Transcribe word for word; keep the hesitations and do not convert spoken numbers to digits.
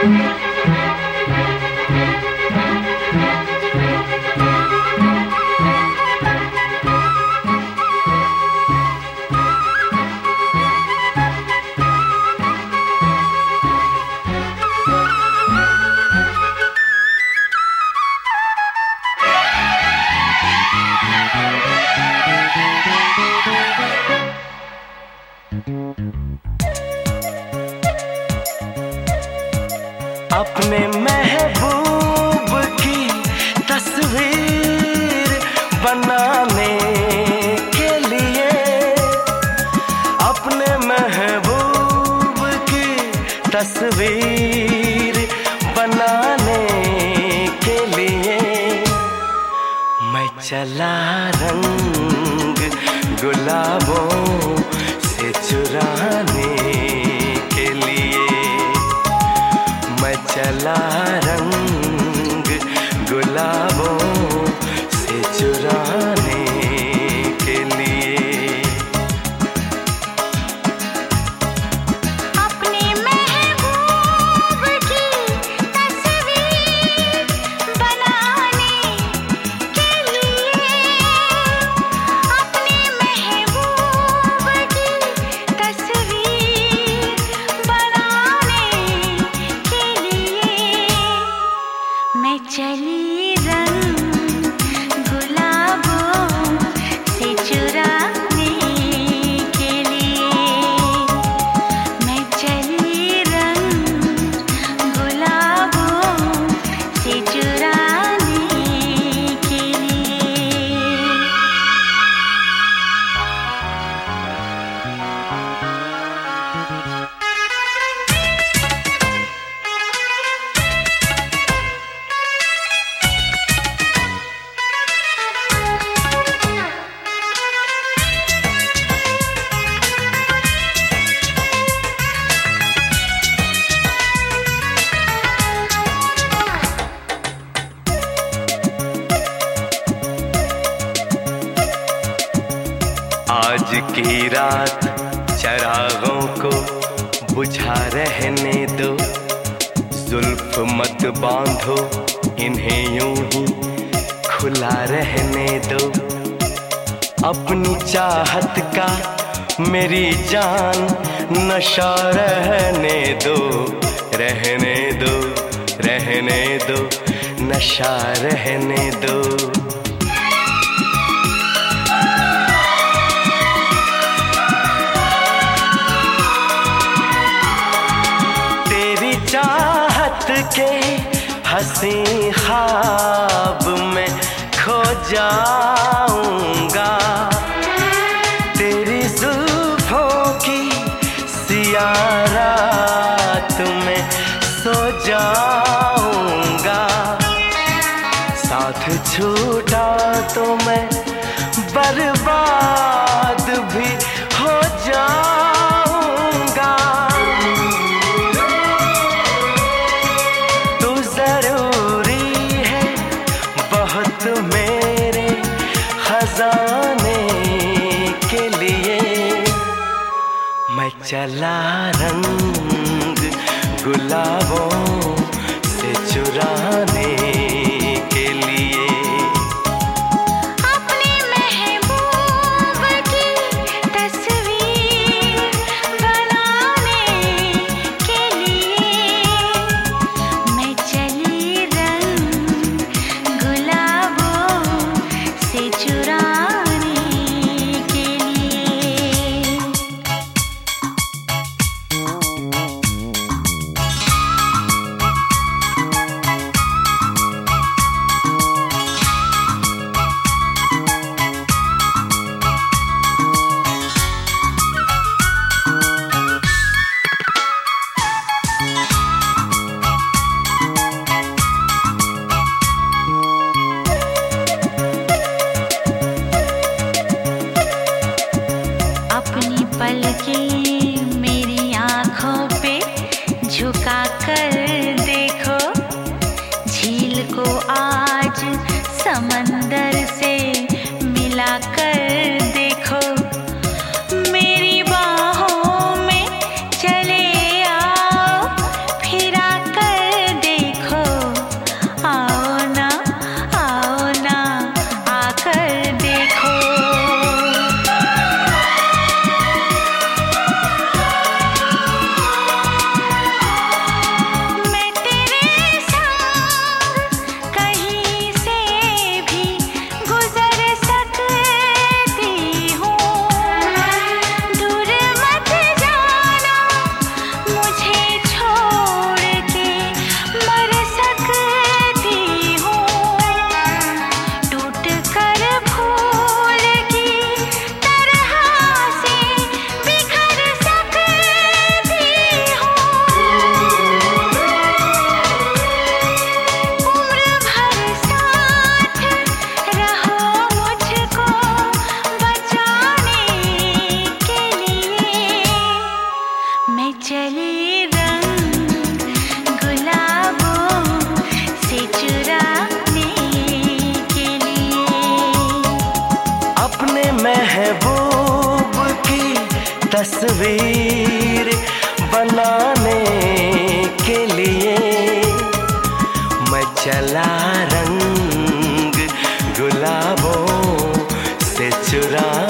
अपने महबूब की तस्वीर बनाने के लिए, अपने महबूब की तस्वीर बनाने के लिए मैं चला रंग गुलाबों से चुराने के लिए, मैं चला रंग गुलाबों से चुराने के लिए। अपने महबूब की तस्वीर बनाने के लिए, अपने महबूब की तस्वीर बनाने के लिए मैं चली रंग गुलाबों से चुराने के लिए, मैं चली रंग गुलाबों से चुराने के लिए। आज की रात चरागों को बुझा रहने दो, जुल्फ मत बांधो इन्हें यूं ही खुला रहने दो। अपनी चाहत का मेरी जान नशा रहने दो, रहने दो, रहने दो, नशा रहने दो। चाहत के हंसी ख्वाब में खो जाऊंगा, तेरी जुल्फों की सियाह रात में सो जाऊंगा। साथ छूटा तो मैं बर्बाद भी हो जाऊंगा। मेरे खजाने के लिए मैं चला रंग गुलाबों से चुराने के लिए। अपने महबूब की तस्वीर बनाने के लिए मैं चली रंग गुलाबों से चुराने के लिए। तस्वीर बनाने के लिए मैं चला रंग गुलाबों से चुरा